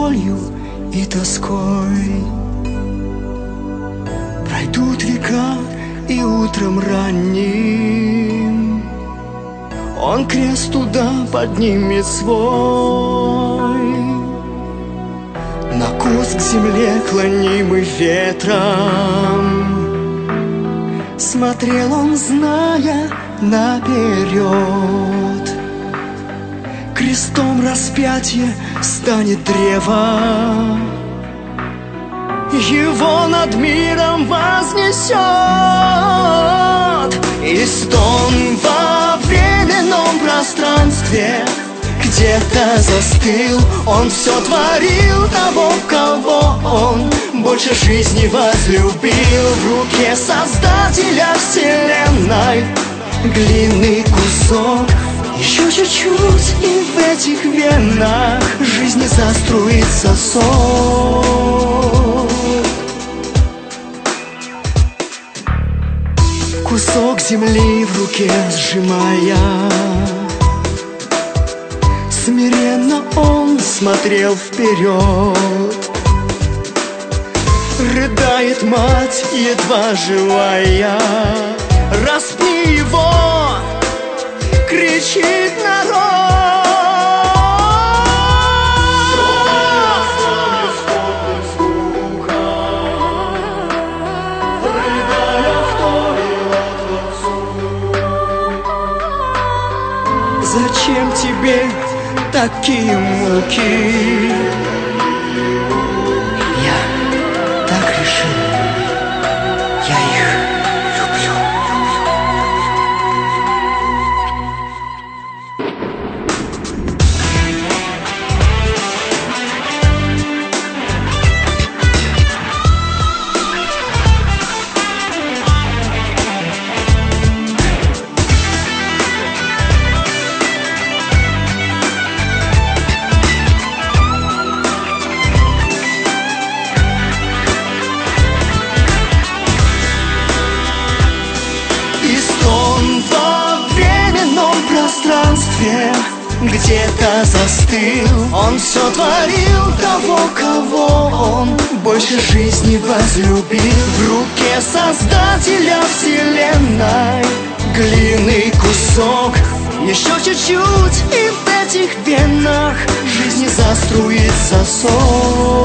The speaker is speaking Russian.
болью и тоской. Пройдут века, и утром ранним он крест туда поднимет свой. На куст к земле, клонимый ветром, смотрел он, зная наперед. Крестом распятие станет древо, его над миром вознесет. И стон во временном пространстве где-то застыл. Он все творил того, кого он больше жизни возлюбил. В руке Создателя вселенной глиняный кусок. Еще чуть-чуть, и в этих венах жизни заструится сок. Кусок земли в руке сжимая, смиренно он смотрел вперед. Рыдает мать, едва живая. Распни его, кричит народ. Зачем тебе такие муки? Я так решил. Я их люблю. Где-то застыл. Он все творил того, кого он больше жизни возлюбил. В руке Создателя вселенной глиняный кусок. Еще чуть-чуть, и в этих венах жизни заструится сок.